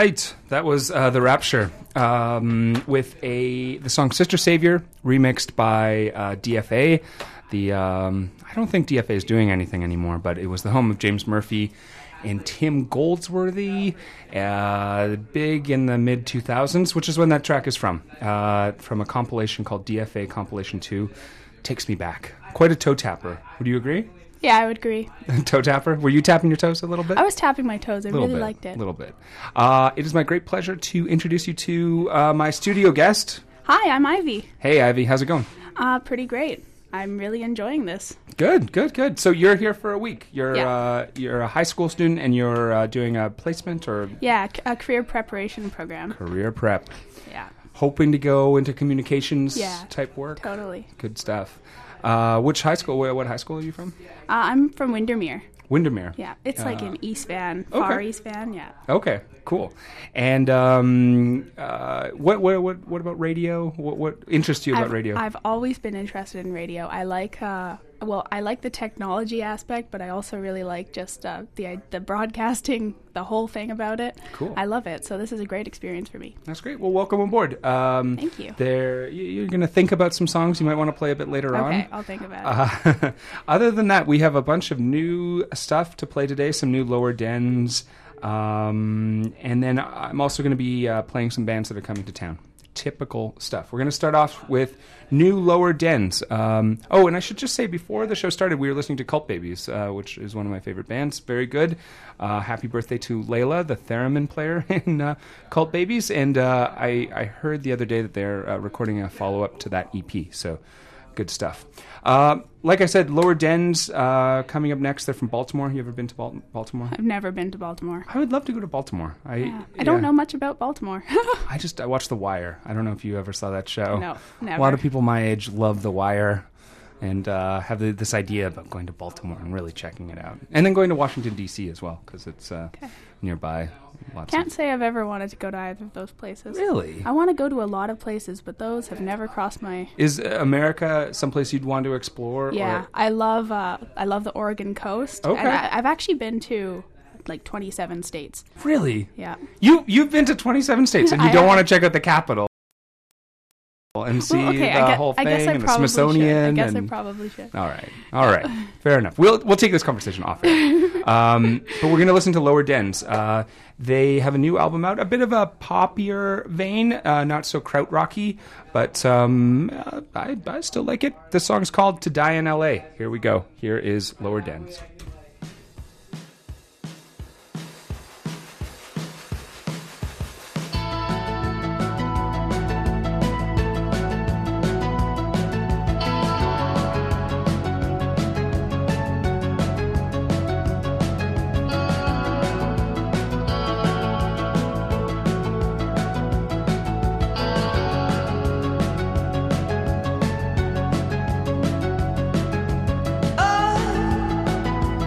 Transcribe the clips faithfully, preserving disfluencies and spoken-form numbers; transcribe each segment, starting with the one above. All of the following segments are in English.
right, that was uh, The Rapture um, with a the song Sister Savior, remixed by uh, D F A. The um, I don't think D F A is doing anything anymore, but it was the home of James Murphy and Tim Goldsworthy, uh, big in the mid two thousands, which is when that track is from, uh, from a compilation called D F A Compilation two. Takes me back. Quite a toe tapper. Would you agree? Yeah, I would agree. Toe tapper? Were you tapping your toes a little bit? I was tapping my toes. I really bit, liked it. A little bit. Uh, it is my great pleasure to introduce you to uh, my studio guest. Hi, I'm Ivy. Hey, Ivy. How's it going? Uh, pretty great. I'm really enjoying this. Good, good, good. So you're here for a week. You're Yeah. uh, you're a high school student, and you're uh, doing a placement or Yeah, c- a career preparation program. career prep. Yeah, Hoping to go into communications Yeah, type work. totally. Good stuff. Uh, which high school? What, what high school are you from? Uh, I'm from Windermere. Windermere. Yeah, it's like Uh, in East Van, far okay. East Van. Yeah. Okay, cool. And um, uh, what, what what what about radio? What what interests you about I've, radio? I've always been interested in radio. I like, uh, well, I like the technology aspect, but I also really like just uh, the the broadcasting, the whole thing about it. Cool. I love it. So this is a great experience for me. That's great. Well, welcome aboard. Um, Thank you. There, you- you're going to think about some songs you might want to play a bit later on. Okay, I'll think about it. Uh, other than that, we have a bunch of new stuff to play today, some new Lower Dens, um, and then I'm also going to be uh, playing some bands that are coming to town. Typical stuff. We're going to start off with new Lower Dens. Um, oh, and I should just say, before the show started, we were listening to Cult Babies, uh, which is one of my favorite bands. Very good. Uh, happy birthday to Layla, the theremin player in uh, Cult Babies. And uh, I, I heard the other day that they're uh, recording a follow-up to that E P, so good stuff. Uh, like I said, Lower Dens uh, coming up next. They're from Baltimore. You ever been to Bal- Baltimore? I've never been to Baltimore. I would love to go to Baltimore. I Yeah. I don't yeah. know much about Baltimore. I just I watched The Wire. I don't know if you ever saw that show. No, never. A lot of people my age love The Wire and uh, have the, this idea about going to Baltimore and really checking it out. And then going to Washington, D C as well, because it's uh, Okay. nearby. Lots Can't of... say I've ever wanted to go to either of those places. Really? I want to go to a lot of places, but those have never crossed my... Is America someplace you'd want to explore? Yeah, Or... I love uh, I love the Oregon coast. Okay. And I, I've actually been to like twenty-seven states. Really? Yeah. You, you've been to twenty-seven states, and you I don't have. want to check out the Capitol and see Well, okay, the I guess, whole I thing guess I and the probably Smithsonian. should. I guess and... I probably should. All right. All right. Fair enough. We'll we'll take this conversation off air. Um, but we're going to listen to Lower Dens. Uh, they have a new album out, a bit of a poppier vein, uh, not so krautrocky, but um, uh, I, I still like it. The song's called To Die in L A. Here we go. Here is Lower Dens. I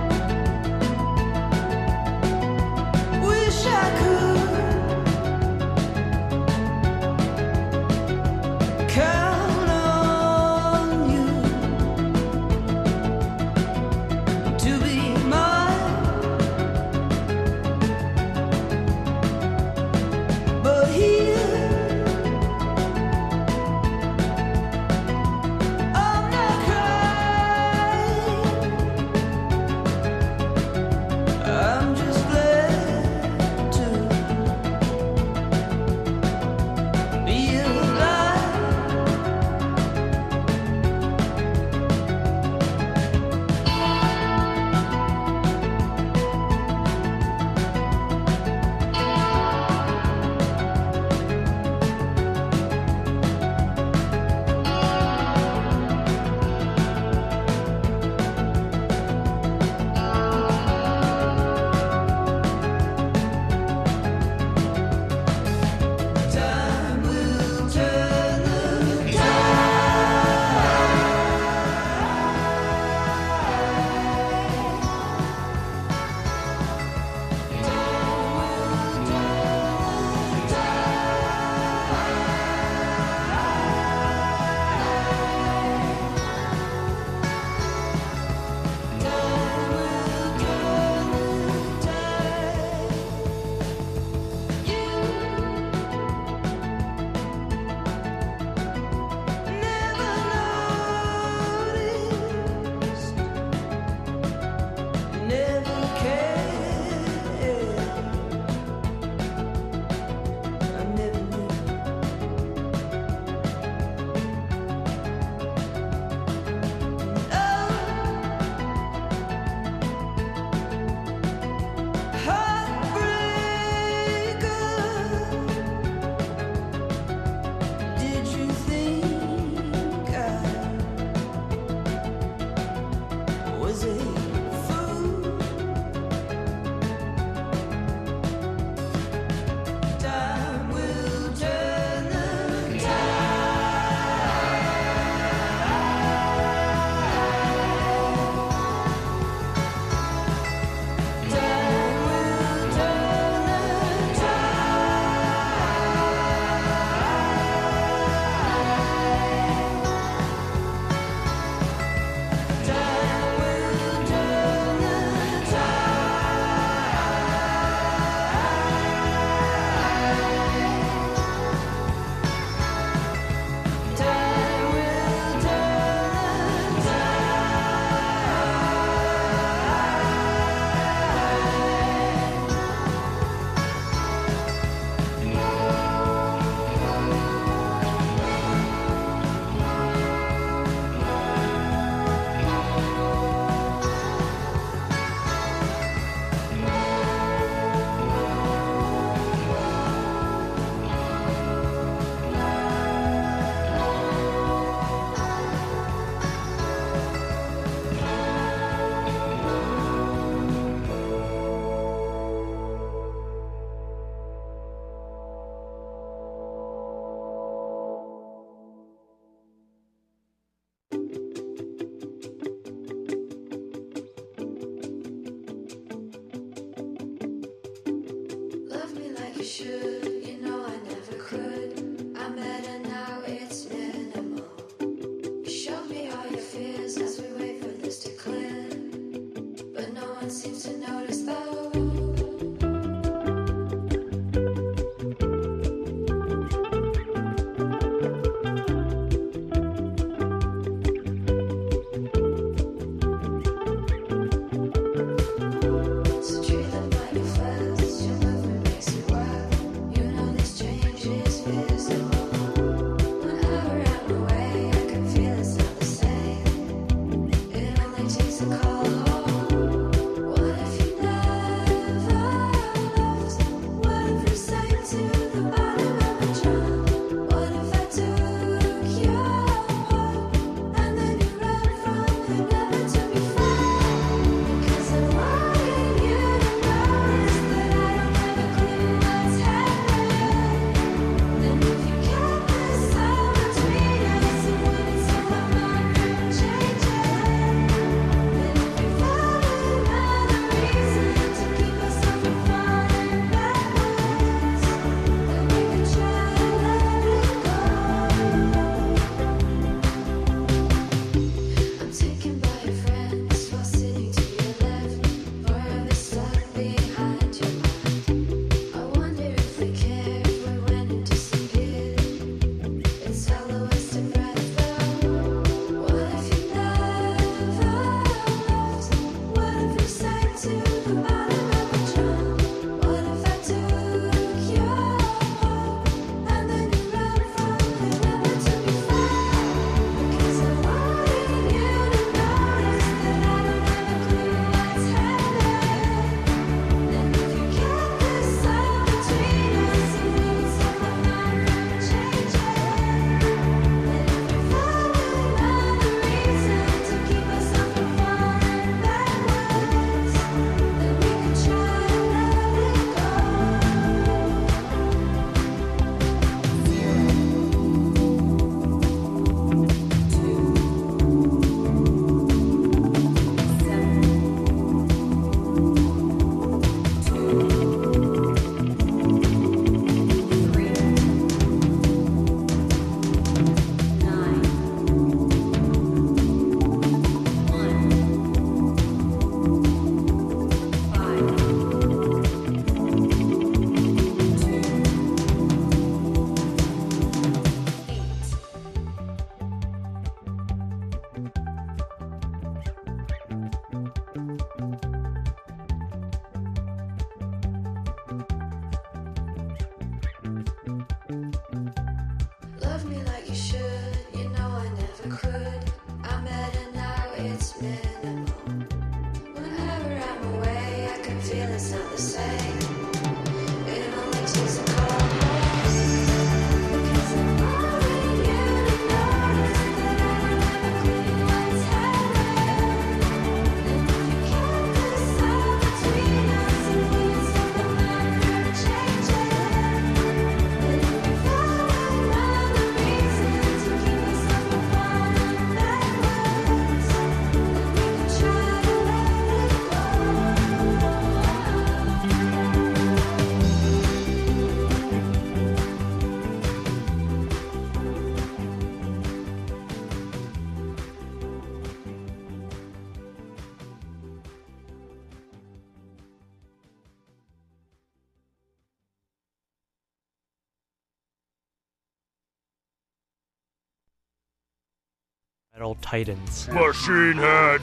Metal Titans. Machine Head!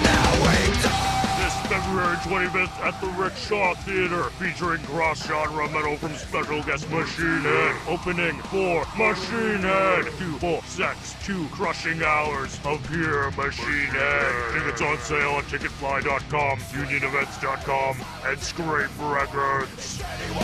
This February twenty-fifth at the Rickshaw Theater, featuring cross-genre metal from special guest Machine Head. Opening for Machine Head. Two full sets, two crushing hours of pure Machine Head. Tickets on sale at ticket fly dot com, union events dot com, and Scrape Records.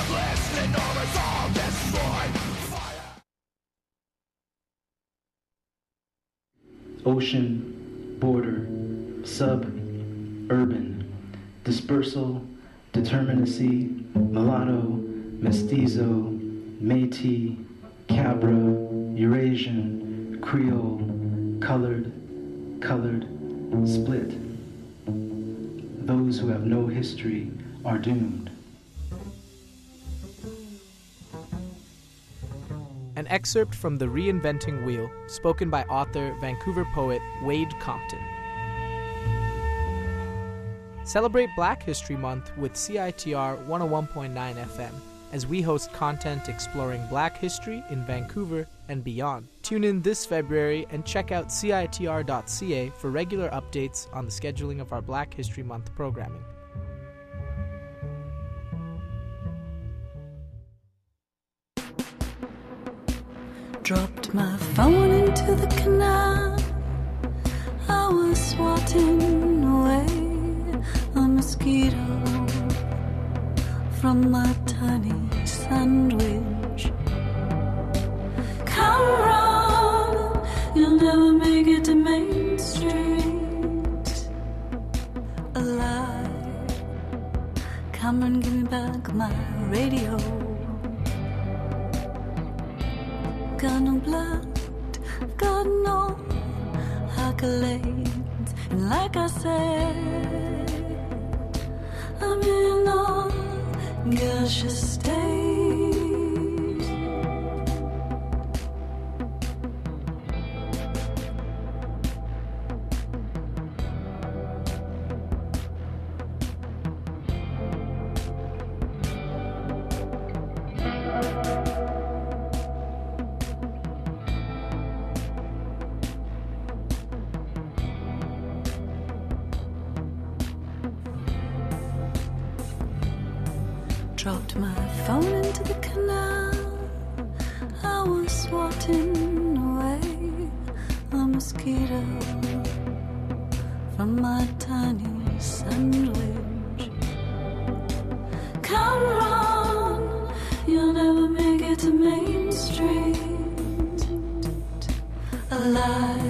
Ocean, border, sub-urban, dispersal, determinacy, mulatto, mestizo, Métis, Cabra, Eurasian, Creole, colored, colored, split. Those who have no history are doomed. an excerpt from The Reinventing Wheel, spoken by author, Vancouver poet Wade Compton. Celebrate Black History Month with C I T R one oh one point nine F M as we host content exploring Black history in Vancouver and beyond. Tune in this February and check out C I T R dot C A for regular updates on the scheduling of our Black History Month programming. Dropped my phone into the canal. I was swatting away a mosquito from my tiny sandwich. Come on, you'll never make it to Main Street alive. Cameron, give me back my radio. Got no blood, got no accolades, and like I said, I'm in all gaseous state. Dropped my phone into the canal. I was swatting away a mosquito from my tiny sandwich. Come on, you'll never make it to Main Street alive.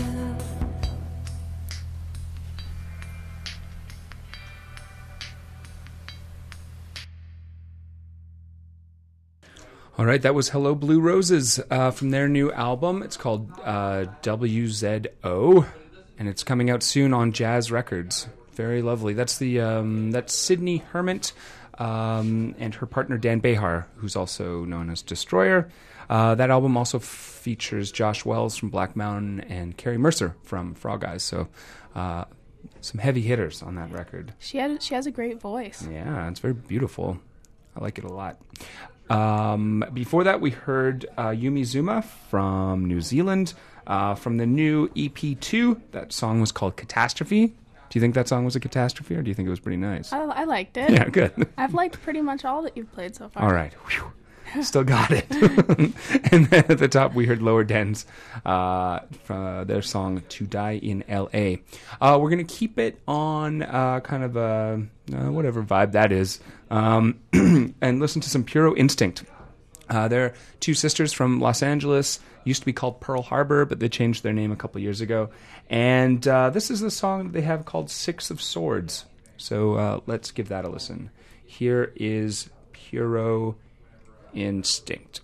All right, that was Hello Blue Roses uh, from their new album. It's called uh, W Z O, and it's coming out soon on Jazz Records. Very lovely. That's the um, that's Sydney Hermit um, and her partner Dan Behar, who's also known as Destroyer. Uh, that album also features Josh Wells from Black Mountain and Carrie Mercer from Frog Eyes. So uh, some heavy hitters on that record. She had she has a great voice. Yeah, it's very beautiful. I like it a lot. Um, before that, we heard uh, Yumi Zuma from New Zealand uh, from the new E P two. That song was called Catastrophe. Do you think that song was a catastrophe, or do you think it was pretty nice? I, I liked it. Yeah, good. I've liked pretty much all that you've played so far. All right. Whew. Still got it. And then at the top, we heard Lower Dens, uh, from their song To Die in L A. Uh, we're going to keep it on uh, kind of a uh, whatever vibe that is, um, and listen to some Puro Instinct. Uh, they're two sisters from Los Angeles, used to be called Pearl Harbor, but they changed their name a couple years ago. And uh, this is the song that they have called Six of Swords. So uh, let's give that a listen. Here is Puro Instinct.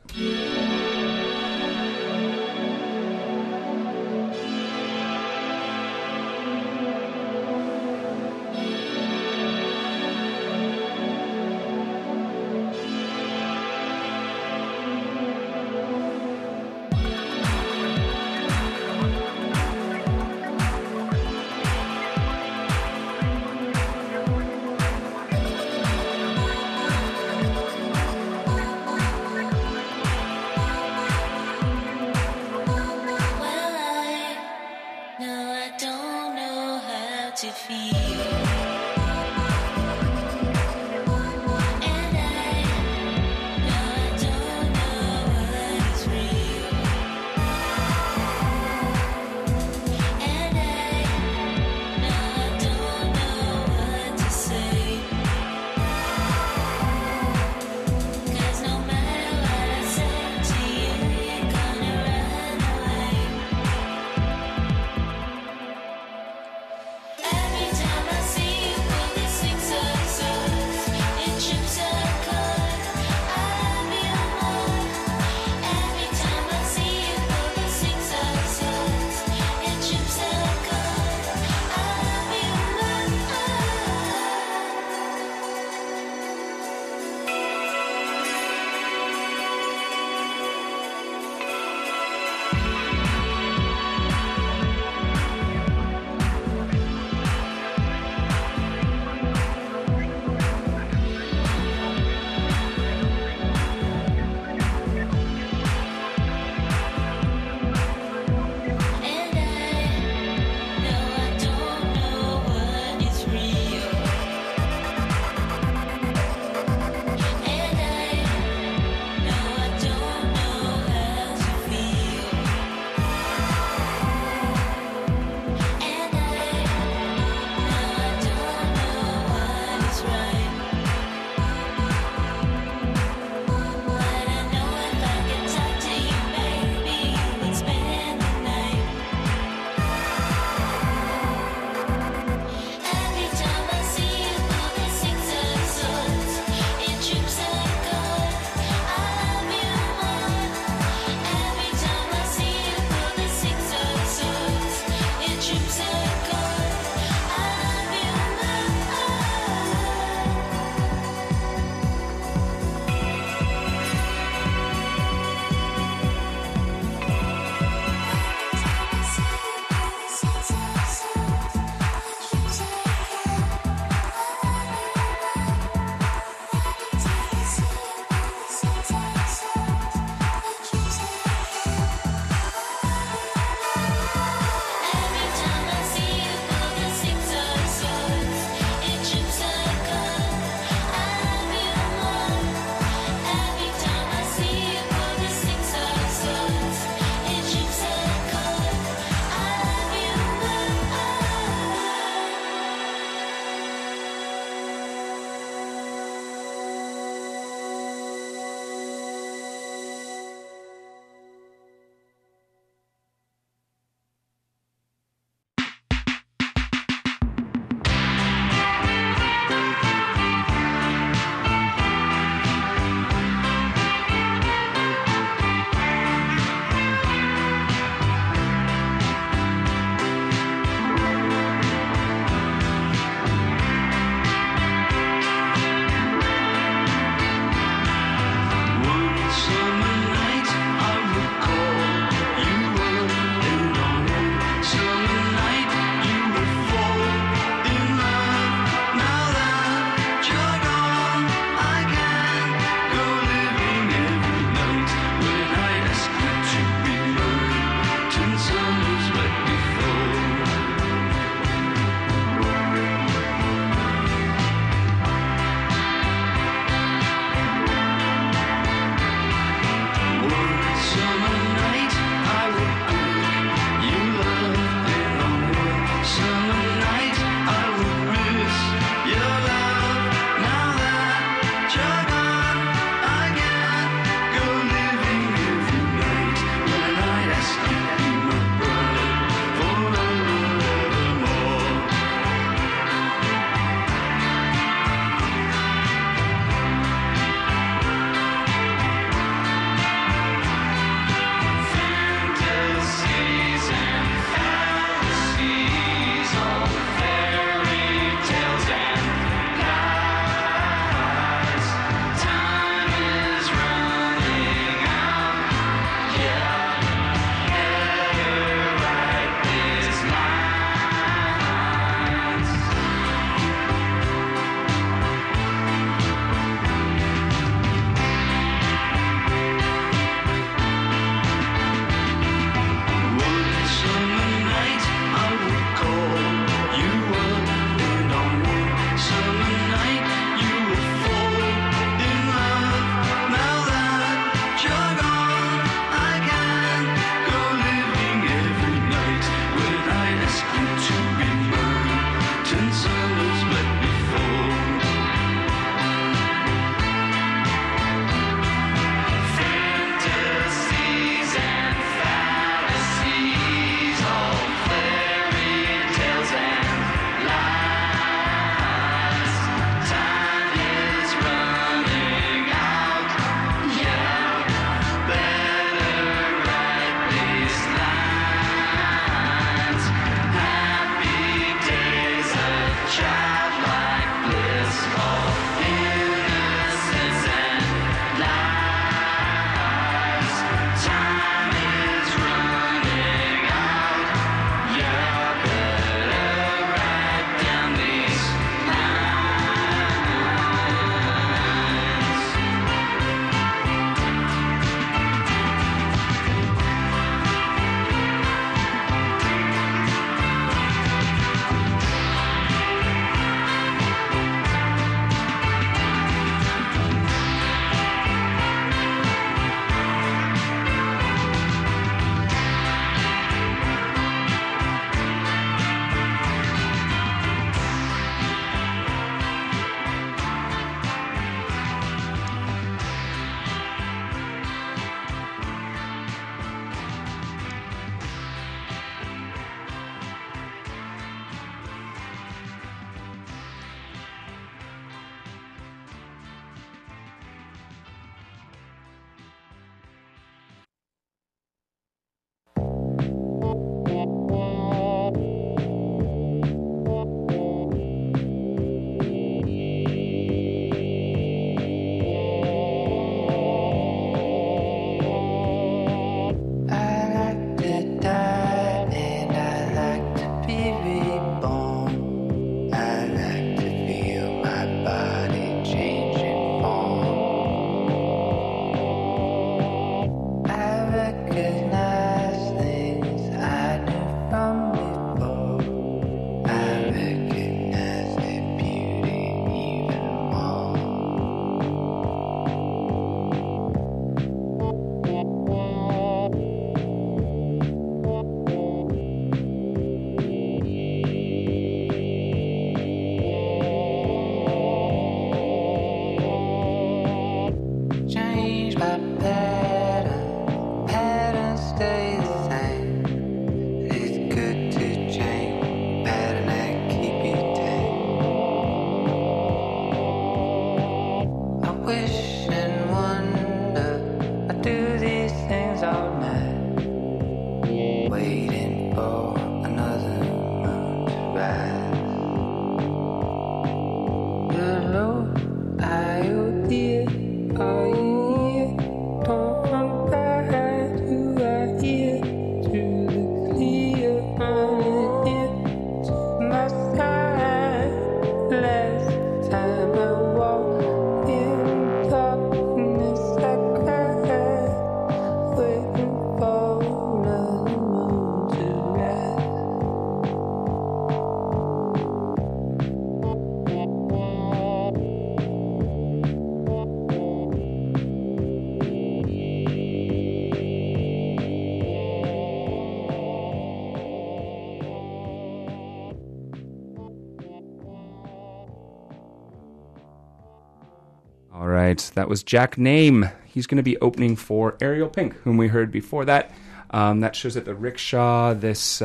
right, that was Jack Name. He's going to be opening for Ariel Pink, whom we heard before that. Um, that shows at the Rickshaw this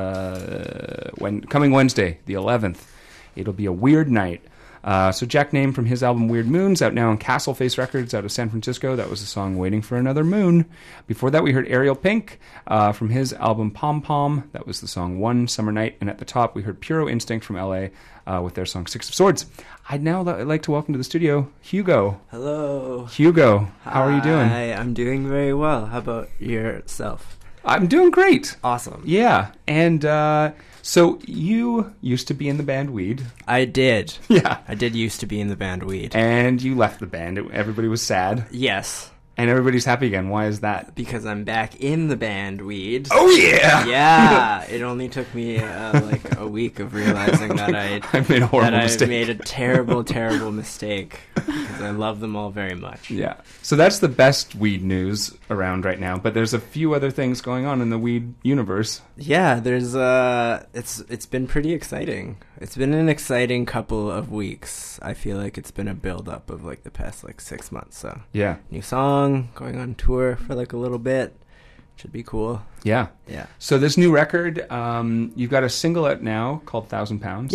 uh, when coming Wednesday, the eleventh. It'll be a weird night. Uh, so Jack Name from his album Weird Moons, out now on Castle Face Records out of San Francisco. That was the song Waiting for Another Moon. Before that, we heard Ariel Pink uh, from his album Pom Pom. That was the song One Summer Night. And at the top, we heard Puro Instinct from L A uh, with their song Six of Swords. I'd now li- like to welcome to the studio Hugo. Hello. Hugo, how are you doing? Hi, I'm doing very well. How about yourself? I'm doing great. Awesome. Yeah, and uh, so you used to be in the band Weed. I did. Yeah. I did used to be in the band Weed. And you left the band. It, everybody was sad. Yes. And everybody's happy again. Why is that? Because I'm back in the band Weed. Oh, yeah! Yeah! It only took me uh, like a week of realizing that I I made a horrible that I mistake. made a terrible, terrible mistake. Because I love them all very much. Yeah. So that's the best Weed news around right now. But there's a few other things going on in the Weed universe. Yeah, there's uh it's it's been pretty exciting. It's been an exciting couple of weeks. I feel like it's been a build up of like the past like six months. So Yeah. new song, going on tour for like a little bit. Should be cool. Yeah. Yeah. So this new record, um, you've got a single out now called Thousand Pounds. Yeah.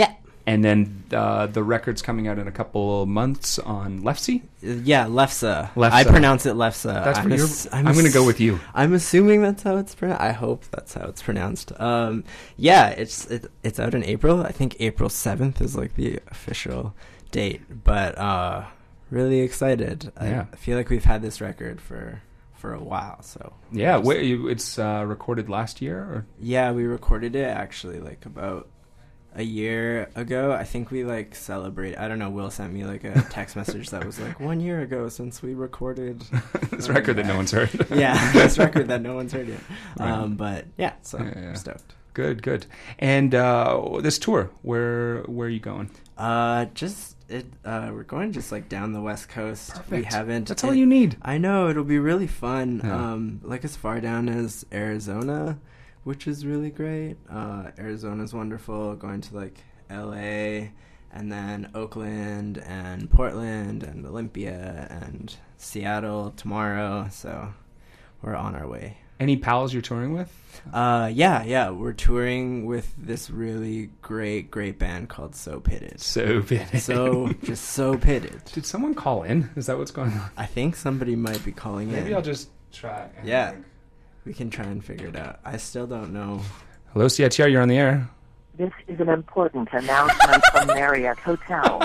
and then uh, the record's coming out in a couple months on Lefse. Yeah, Lefse. Lefse. I pronounce it Lefse. That's I'm what you're. ass- I'm, I'm going to ass- go with you. I'm assuming that's how it's pronounced. I hope that's how it's pronounced. Um, yeah, it's it, it's out in April. I think April seventh is like the official date. But uh, really excited. Yeah. I feel like we've had this record for for a while. So Yeah, just- wait, you, it's uh, recorded last year. Or? yeah, we recorded it actually like about a year ago. I think we like celebrate. I don't know. Will sent me like a text message that was like one year ago since we recorded This record that no one's heard. yeah, this record that no one's heard yet. Right. Um, but yeah, so Yeah, yeah. I'm stoked. Good, good. And uh, this tour, where where are you going? Uh, just it. Uh, we're going just like down the West Coast. We Perfect. haven't. That's all it- you need. I know it'll be really fun. Yeah. Um, like as far down as Arizona, which is really great. Uh, Arizona's wonderful. Going to like L A and then Oakland and Portland and Olympia and Seattle tomorrow. So we're on our way. Any pals you're touring with? Uh, yeah, yeah. We're touring with this really great, great band called So Pitted. So pitted. So just so pitted. Did someone call in? Is that what's going on? I think somebody might be calling Maybe in. I'll just try. Yeah. We can try and figure it out. I still don't know. Hello, C I T R, you're on the air. This is an important announcement from Marriott Hotel.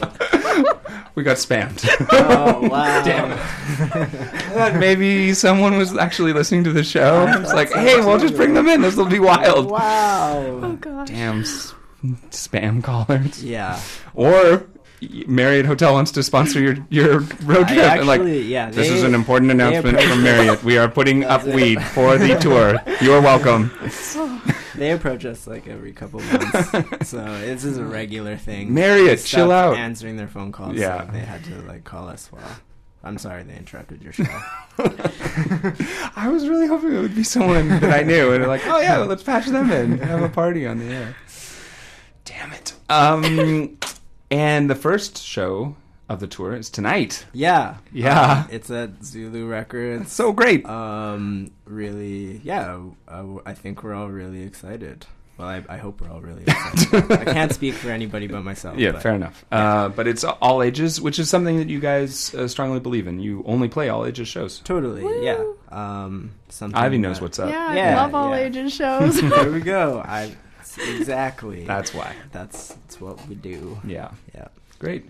We got spammed. Oh, wow. Damn it. I thought maybe someone was actually listening to the show. It's like, hey, we'll just bring them in. This will be wild. Wow. Oh gosh. Damn s- spam callers. Yeah. Or Marriott Hotel wants to sponsor your, your road I trip. and like, actually- yeah, this they- is an important they announcement approached- from Marriott. We are putting up That's it. weed for the tour. You're welcome. They approach us like every couple months. So this is a regular thing. Marriott, They chill stopped out. answering their phone calls. Yeah. So they had to like call us while. I'm sorry they interrupted your show. I was really hoping it would be someone that I knew, and they're like, "Oh yeah, well, let's patch them in, have a party on the air." Damn it! Um, and the first show of the tour is tonight. Yeah. Yeah. Um, it's at Zulu Records. It's so great. Um, really, yeah. Uh, I think we're all really excited. Well, I, I hope we're all really excited. I can't speak for anybody but myself. Yeah, but, fair enough. Uh, but it's all ages, which is something that you guys uh, strongly believe in. You only play all ages shows. Totally. Woo. Yeah. Um, something Ivy knows that- what's up. Yeah, Yeah, I love all yeah. ages shows. There we go. I exactly. That's why. That's that's what we do. Yeah. Yeah. Great.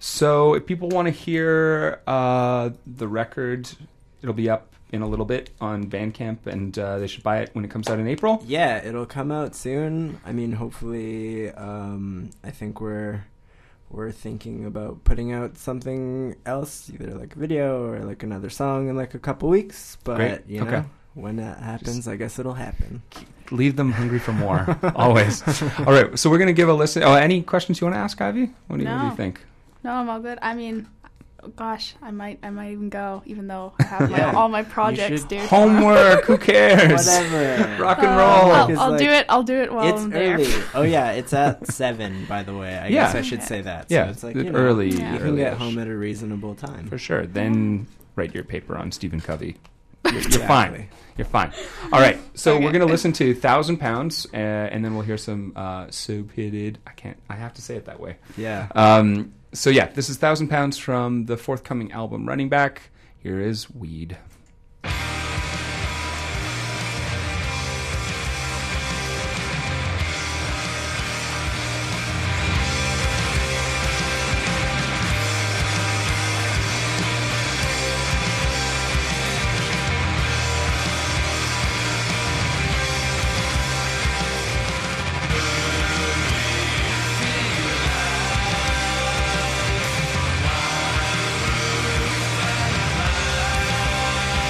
So if people want to hear uh, the record, it'll be up in a little bit on Bandcamp, and uh, they should buy it when it comes out in April. Yeah, it'll come out soon. I mean, hopefully. Um, I think we're we're thinking about putting out something else, either like a video or like another song in like a couple weeks. But Great. you know, Okay. when that happens, I guess it'll happen. Leave them hungry for more, always. All right, so we're going to give a listen. Oh, any questions you want to ask, Ivy? What do you, what do No. you think? No, I'm all good. I mean, gosh, I might, I might even go, even though I have my, Yeah. all my projects should- due. Homework, who cares? Whatever. Rock and Uh, roll. I'll, Because, I'll like, do it. I'll do it while It's I'm there. early. Oh yeah, it's at seven. By the way, I Yeah. guess I should say that. Yeah, so it's like the you know, early- You can early-ish. get home at a reasonable time. For sure. Then write your paper on Stephen Covey. You're, you're Exactly. fine. You're fine. All right. So Okay. we're going to listen to Thousand Pounds, uh, and then we'll hear some uh, So Pitted. I can't. I have to say it that way. Yeah. Um, so yeah, this is Thousand Pounds from the forthcoming album Running Back. Here is Weed. Alive.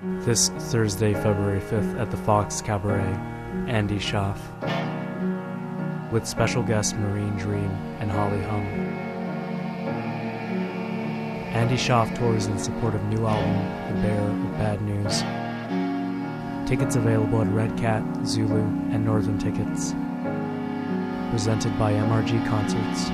This Thursday, February fifth at the Fox Cabaret, Andy Schaff, with special guests Marine Dream and Holly Hum. Andy Schaff tours in support of new album, The Bear of Bad News. Tickets available at Red Cat, Zulu, and Northern Tickets. Presented by M R G Concerts.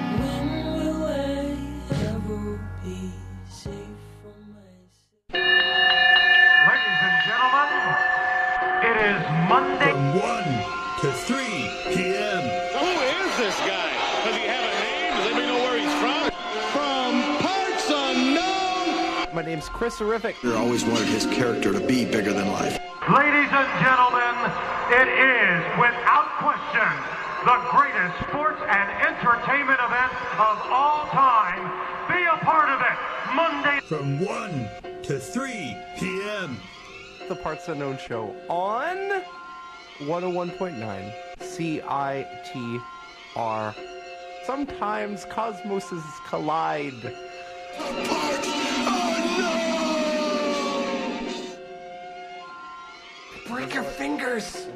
Monday. From one to three p.m. Who is this guy? Does he have a name? Does anybody know where he's from? From parts unknown. My name's Chris Horrific. I always wanted his character to be bigger than life. Ladies and gentlemen, it is, without question, the greatest sports and entertainment event of all time. Be a part of it. Monday. From one to three p.m. The Parts Unknown Show on one oh one point nine C I T R. Sometimes cosmoses collide. Parts Unknown! Break your fingers!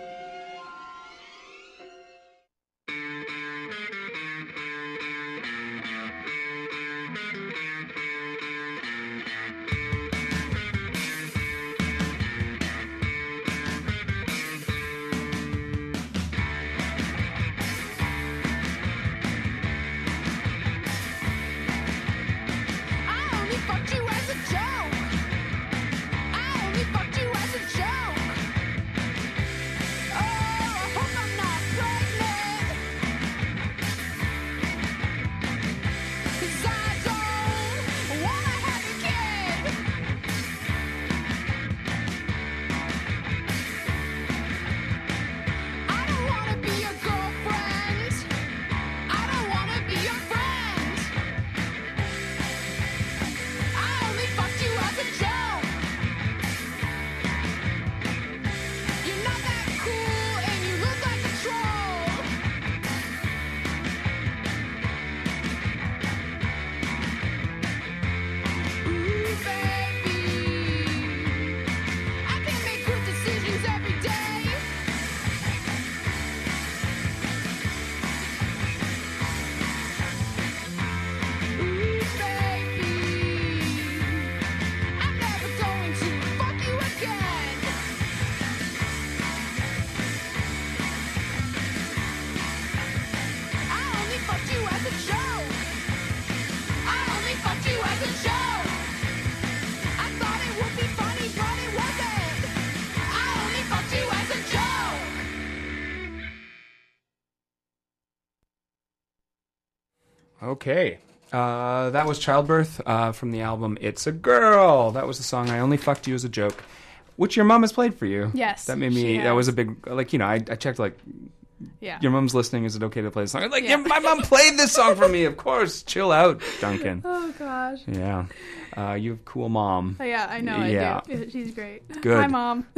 Okay. Uh, that was Childbirth uh, from the album It's a Girl. That was the song I Only Fucked You as a Joke, which your mom has played for you. Yes. That made me, that was a big, like, you know, I, I checked, like, yeah. Your mom's listening. Is it okay to play the song? I'm like, yeah. yeah, my mom played this song for me. Of course. Chill out, Duncan. Oh, gosh. Yeah. Uh, you have a cool mom. Oh, yeah, I know. Yeah. I do. She's great. Good. Hi, Mom.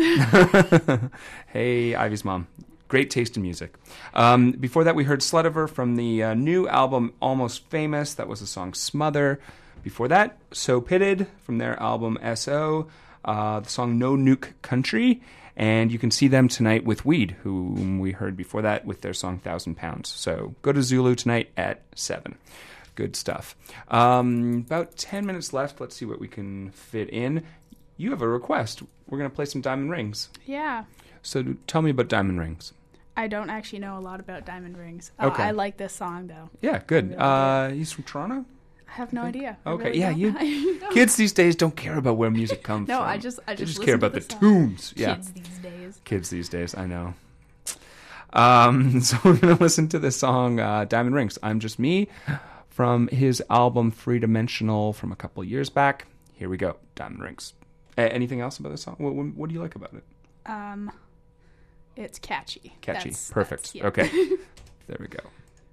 Hey, Ivy's mom. Great taste in music. Um, before that, we heard Slutiver from the uh, new album Almost Famous. That was the song Smother. Before that, So Pitted from their album S O. Uh, the song No Nuke Country. And you can see them tonight with Weed, whom we heard before that with their song Thousand Pounds. So go to Zulu tonight at seven. Good stuff. Um, about ten minutes left. Let's see what we can fit in. You have a request. We're going to play some Diamond Rings. Yeah. So tell me about Diamond Rings. I don't actually know a lot about Diamond Rings. Uh, Okay. I like this song, though. Yeah, good. Really uh, he's from Toronto? I have no idea. I Okay, really yeah, don't. you I don't. kids these days don't care about where music comes No, from. I just- I They just just care listen to about the, the song. tunes. Yeah. Kids these days. Kids these days, I know. Um, so we're going to listen to the song uh, Diamond Rings, I'm Just Me, from his album Three Dimensional from a couple of years back. Here we go, Diamond Rings. A- anything else about this song? What, what, what do you like about it? Um, it's catchy. Catchy. That's- Perfect. that's- yeah. Okay. There we go.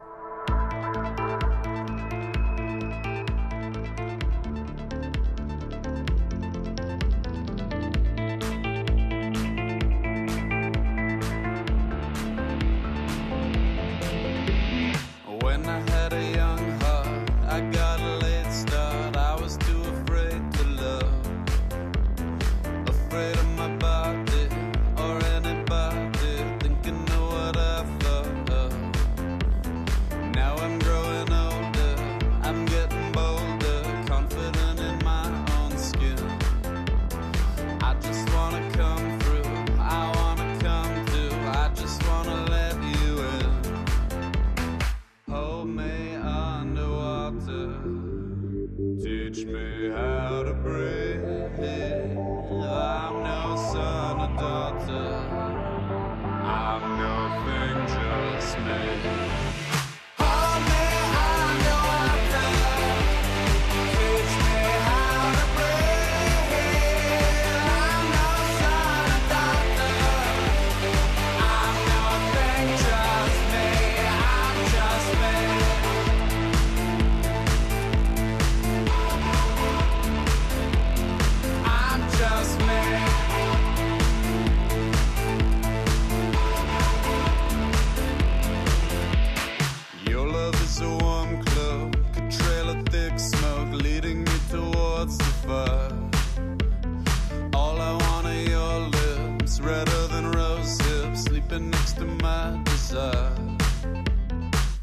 When I had a young heart, I got a late start. I was too afraid to love.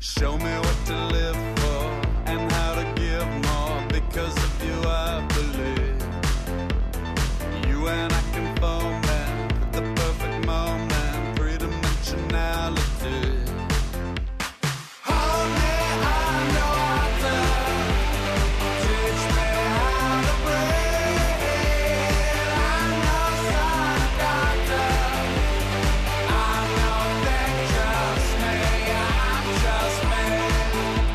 Show me what to live for and how to give more. Because of you I believe. You and I can foment at the perfect moment. Three-dimensionality. Hold me, I know how to. Teach me how to breathe. I know some doctor. I know they trust me. I'm just me.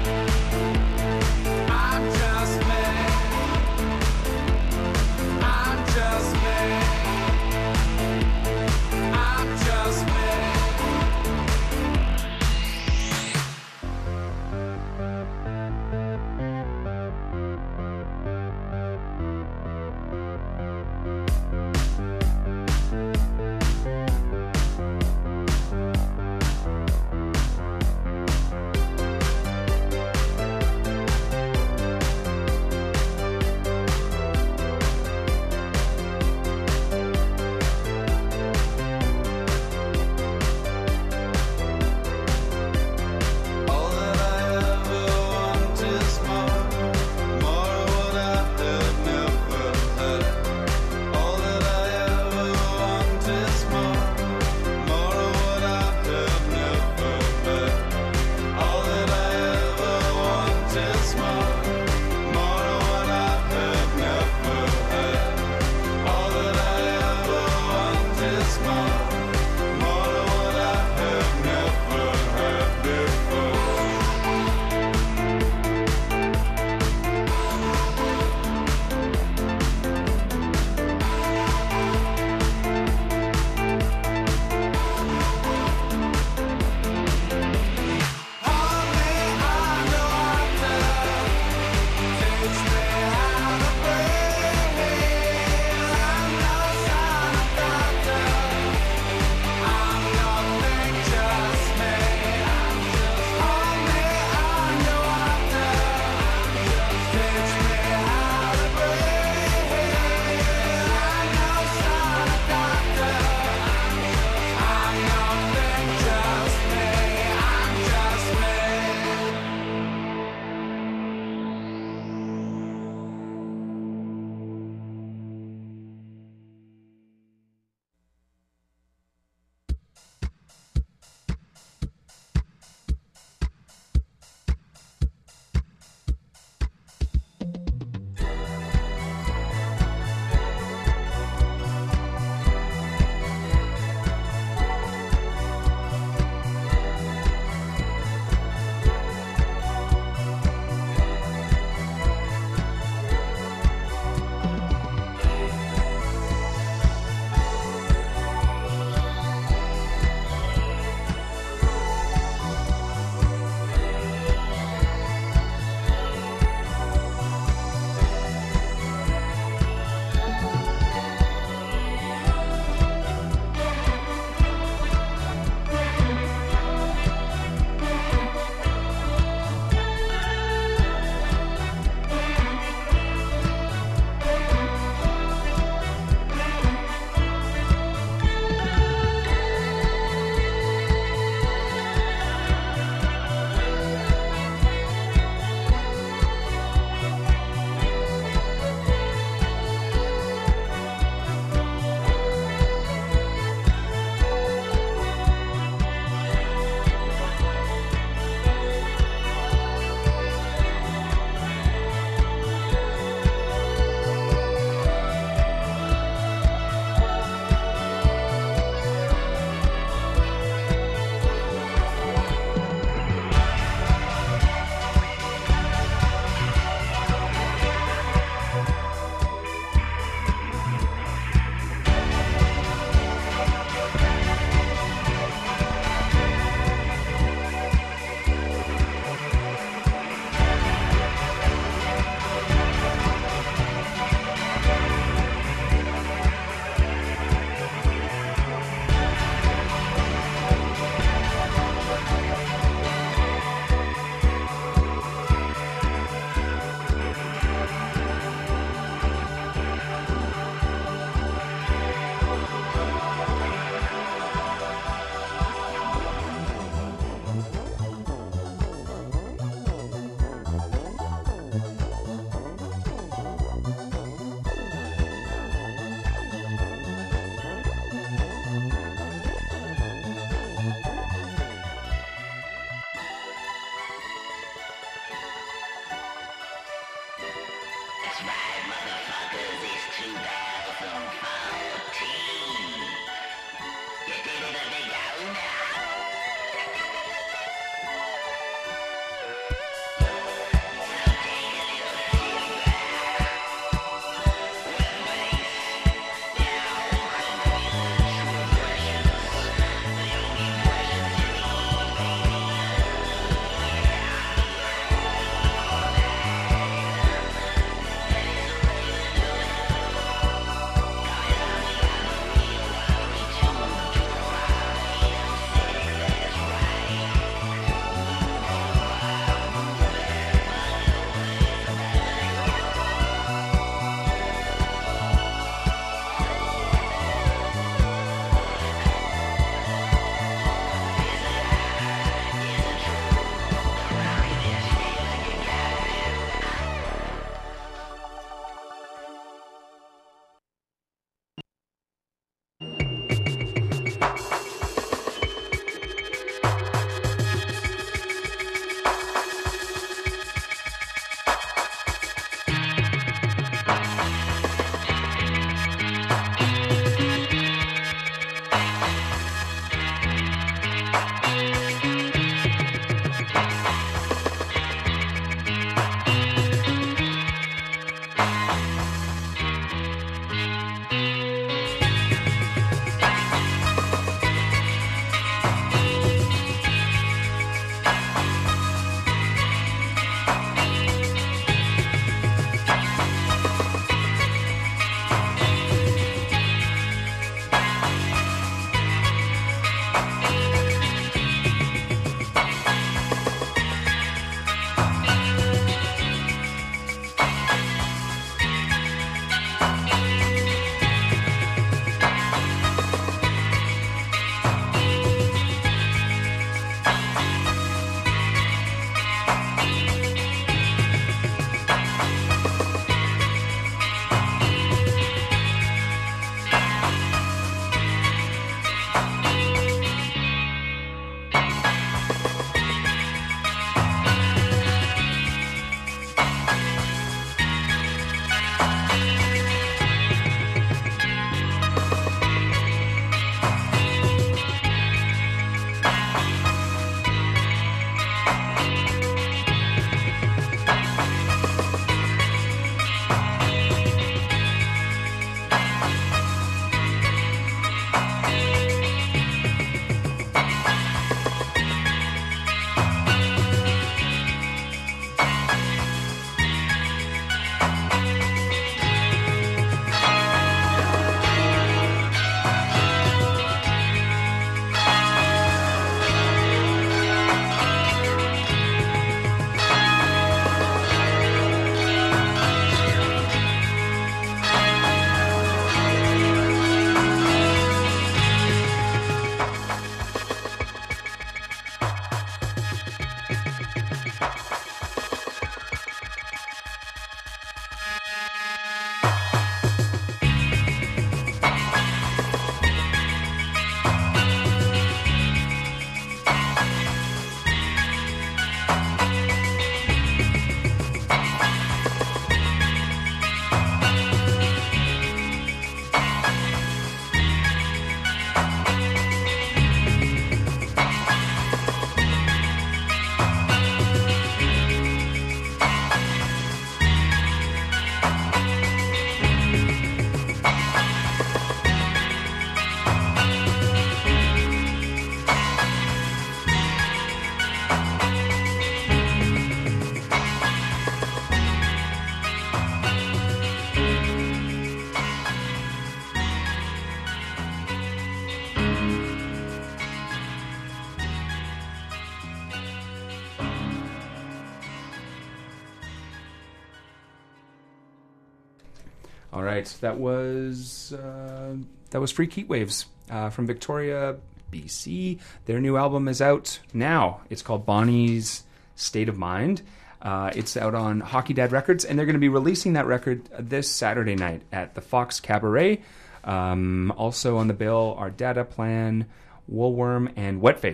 All right, that was uh, that was Freak Heat Waves uh, from Victoria, B C. Their new album is out now. It's called Bonnie's State of Mind. Uh, it's out on Hockey Dad Records, and they're going to be releasing that record this Saturday night at the Fox Cabaret. Um, also on the bill are Data Plan, Woolworm, and Wetface,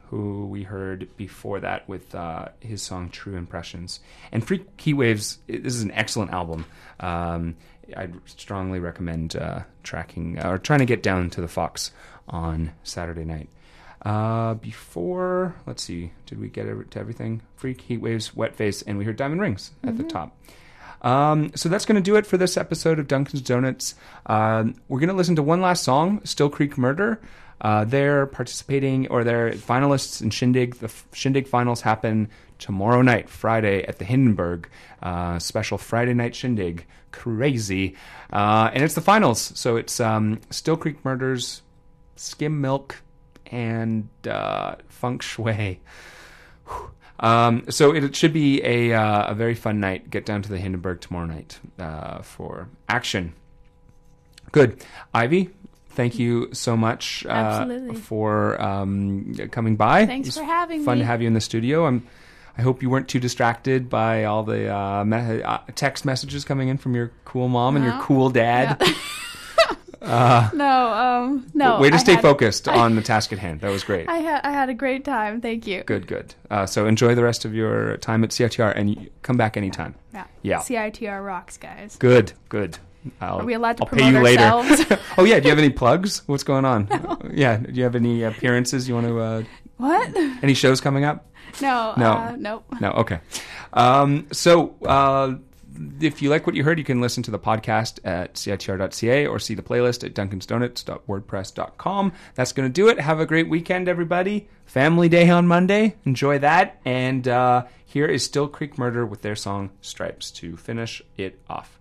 who we heard before that with uh, his song True Impressions. And Freak Heatwaves, this is an excellent album. Um, I'd strongly recommend uh, tracking or trying to get down to the Fox on Saturday night. Uh, before, let's see, did we get to everything? Freak, Heatwaves, Wet Face, and we heard Diamond Rings at mm-hmm. the top. Um, so that's going to do it for this episode of Dunkin's Donuts. Um, we're going to listen to one last song, Still Creek Murder. Uh, they're participating, or they're finalists in Shindig. The F- Shindig finals happen tomorrow night, Friday, at the Hindenburg. Uh, special Friday night Shindig. Crazy. Uh, and it's the finals. So it's um, Still Creek Murders, Skim Milk, and uh, Feng Shui. Um, so it, it should be a uh, a very fun night. Get down to the Hindenburg tomorrow night uh, for action. Good. Ivy, thank you so much uh, for um, coming by. Thanks for having fun me. to have you in the studio. I'm, I hope you weren't too distracted by all the uh, me- uh, text messages coming in from your cool mom no. and your cool dad. Yeah. Uh, no, um, no. Way to I stay had, focused I, on the task at hand. That was great. I had I had a great time. Thank you. Good, good. Uh, so enjoy the rest of your time at C I T R and you come back anytime. Yeah. Yeah. C I T R rocks, guys. Good, good. I'll, Are we allowed to I'll promote pay you ourselves? later. Oh yeah. Do you have any plugs? What's going on? No. Yeah. Do you have any appearances you want to? Uh, what? Any shows coming up? No. No. Uh, nope. No. Okay. Um, so. Uh, If you like what you heard, you can listen to the podcast at C I T R dot C A or see the playlist at dunkins donuts dot wordpress dot com. That's going to do it. Have a great weekend, everybody. Family Day on Monday. Enjoy that. And uh, here is Still Creek Murder with their song Stripes to finish it off.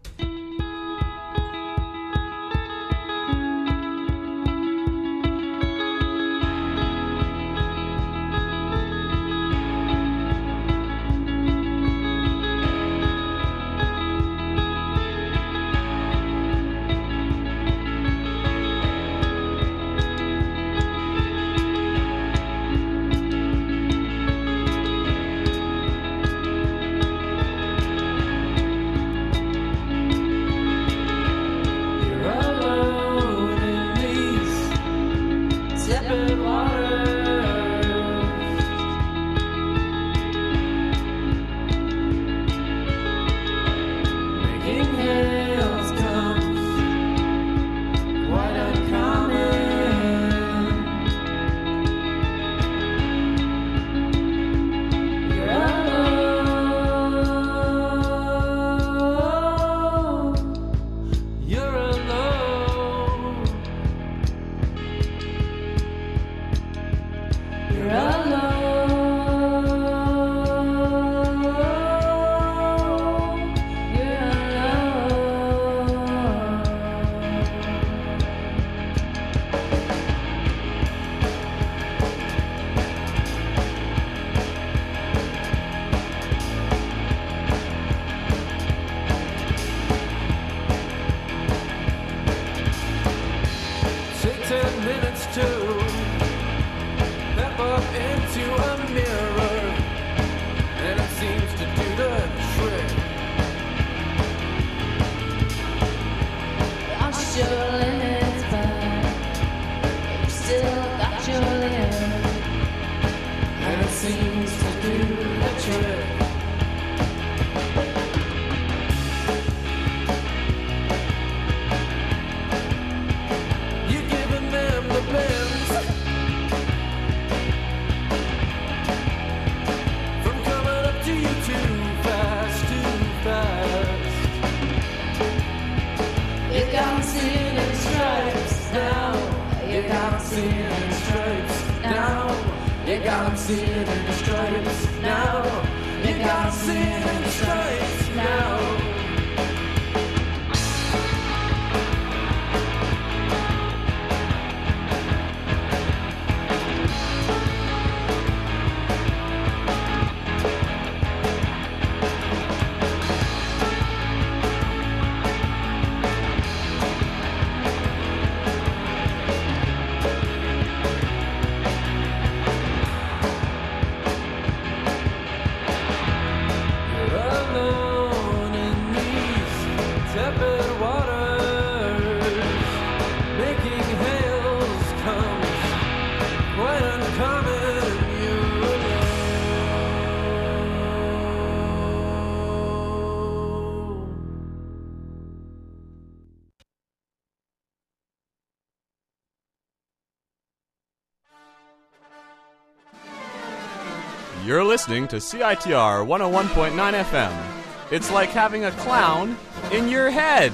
You're listening to C I T R one oh one point nine F M. It's like having a clown in your head.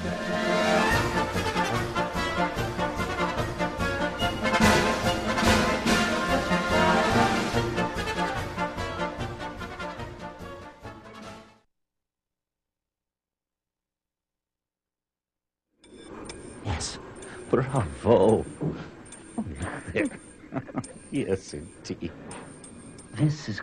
Yes. Bravo. Oh, look there. Yes, indeed. This is